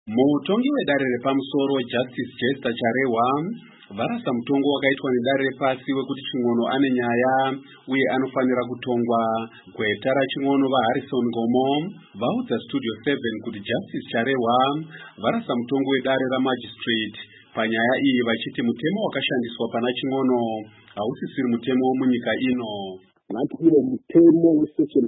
Mutongi wedare repamusoro Justice Jester Charewa varasa mutongo wakaitwa nedare repasi wekuti Chingono ane nyaya uye anofanira kutongwa. Gweta raChingono vaHarrison Ngomo vaudza Studio 7 kuti Justice Charewa varasa mutongo wedare ramagistrate panyaya iyi vachiti mutemo wakashandiswa pana Chingono hausisiri mutemo munyika ino. Ngatikire mutemo wesection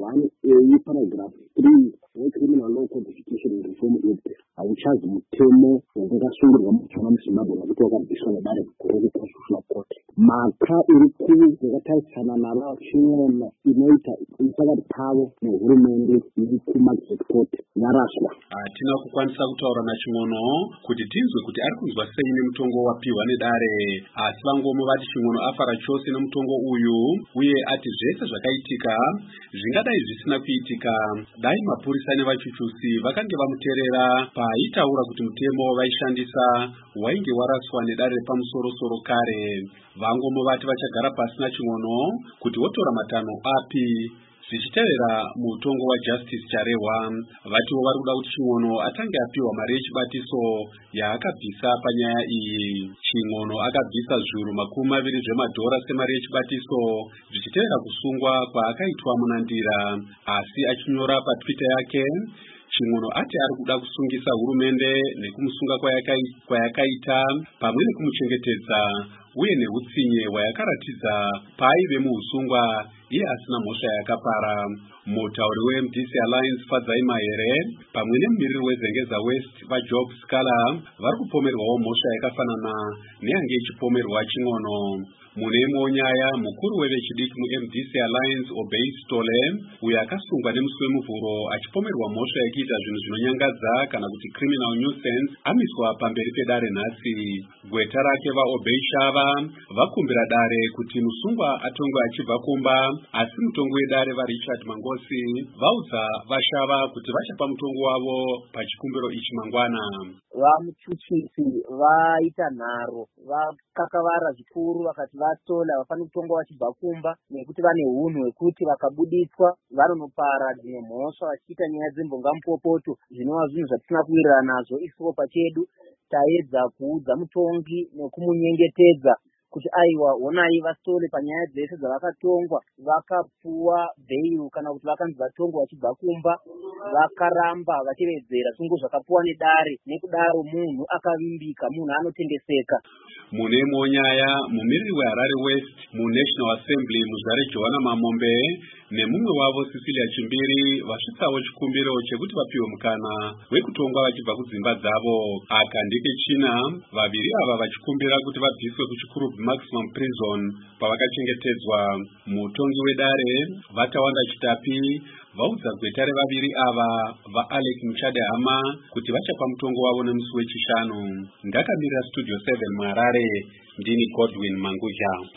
31 paragraph 3 weCriminal Law Codification and Reform Act hauchazi mutemo wakasungirwa muchona muZimbabwe nokuti wakabviswa nedare guru reConstitutional Court. Mhaka iri kuru yakatarisana naro Chingono inoita isakati pavo nehurumende iri kuMagistrate Court yaraswa. Hatina kukwanisa kutaura naChingono kuti tinzwe kuti ari kunzwa sei nemutongo wapiwa nedare, asi vangomo vati Chingono afara chose nemutongo uyu uye ati zvese zvakaitika zvingadai zvisina kuitika dai mapurisa nevachuchusi vakange vamuteerera paaitaura kuti mutemo vaishandisa wainge waraswa nedare repamusoro-soro kare. Vangomo vati vachagara pasi naChingono kuti votora matanho api zvichitevera mutongo waJustice Charewa. Vatiwo vari kuda kuti Chingono atange apiwa mari yechibatiso yaakabvisa panyaya iyi. Chingono akabvisa zviuru $20 zvemadhora semari yechibatiso zvichitevera kusungwa kwaakaitwa munandira, asi achinyora paTwitter yake Chingono ati ari kuda kusungisa hurumende nekumusunga kwayakaita pamwe nekumuchengetedza uye nehutsinye hwayakaratidza paaive muusungwa iye asina mhosva yakapara. Mutauri weMDC Alliance Fadzai Mahere pamwe nemumiriri weZengeza West vaJob Scala vari kupomerwawo mhosva yakafanana neyange ichipomerwa Chingono. Mune imwewo nyaya, mukuru wevechidiki muMDC Alliance Obey Stole uyo akasungwa nemusi wemuvhuro achipomerwa mhosva yekuita zvinhu zvinonyangadza kana kuti criminal nuisance amiswa pamberi pedare nhasi. Gweta rake vaObey Shava vakumbira dare kuti musungwa atongwe achibva kumba, asi mutongo wedare vaRichard Mangosi vaudza vaShava kuti vachapa mutongo wavo pachikumbiro ichi mangwana. Vamuchuchisi vaita nharo vakakavara zvikuru vakati vaStole havafaniri kutongwa vachibva kumba nekuti vane hunhu hwekuti vakabuditswa vanonopara dzimwe mhosva vachiita nyaya dzembongamupopoto, zvinova zvinhu zvatisina kuwirirana nazvo isuwo pachedu. Taedza kuudza mutongi nekumunyengetedza kuti aiwa honai vaStole panyaya dzese dzavakatongwa vakapuwa bail kana kuti vakanzi vatongwa vachibva kumba vakaramba vachivedzera sungo zvakapuwa nedare, nekudaro munhu akavimbika, munhu anotengeseka. Mune imwewo nyaya, mumiriri weHarare West muNational Assembly muzvare Johanna Mamombe nemumwe wavo Cecilia Chimbiri vasvitsawo chikumbiro chekuti vapiwe mukana wekutongwa vachibva kudzimba dzavo. Aka ndekechina vaviri ava vachikumbira kuti vabviswe kuchikuru maximum prison pavakachengetedzwa. Mutongi wedare Vatawanda Chitapi vaudza gweta revaviri ava vaAlec Muchadehama kuti vachapa mutongo wavo nemusi wechishanu. Ndakamirira Studio 7 muHarare, ndini Godwin Manguja.